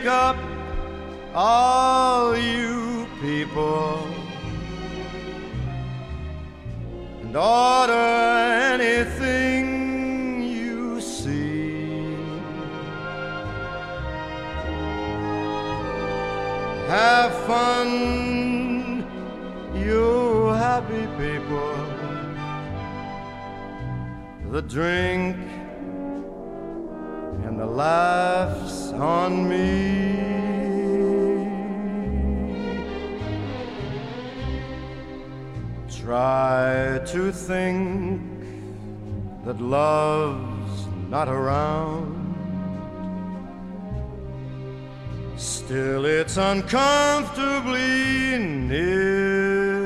drink up, all you people, and order anything you see. Have fun, you happy people. The drink and the laughs on me. Try to think that love's not around. Still it's uncomfortably near.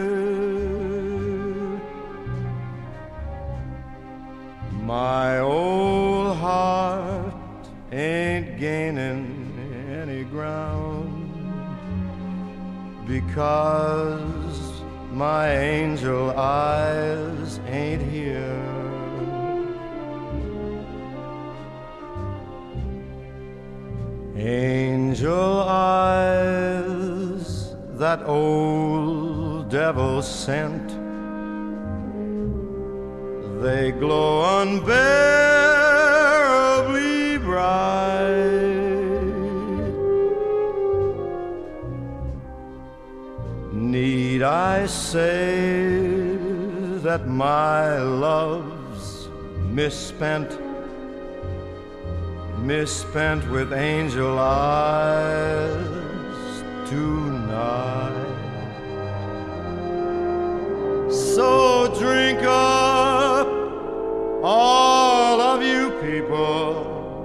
My old heart ain't gaining any ground because my angel eyes ain't here. Angel eyes that old devil sent, they glow unbearably bright. Need I say that my love's misspent with angel eyes tonight? So drink up, all of you people,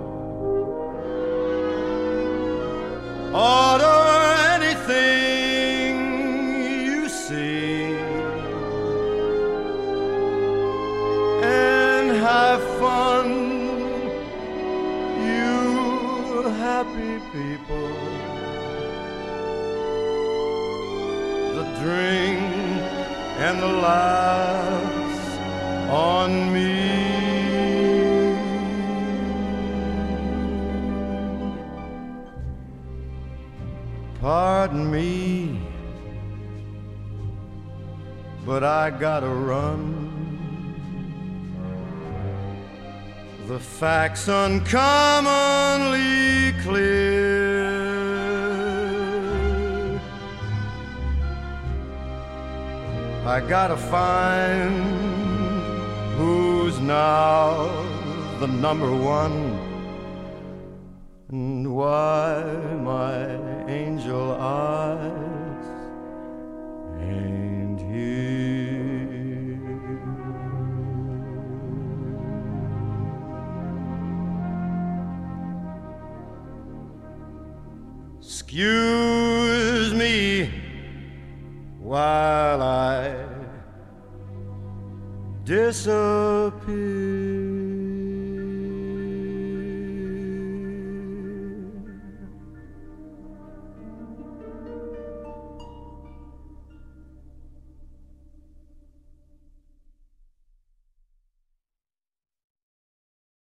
order anything you see, and have fun, you happy people. The drink and the laughs on me. Pardon me, but I gotta run. The facts uncommonly clear. I gotta find who's now the number one, and why my angel eyes ain't here. Excuse me while I disappear.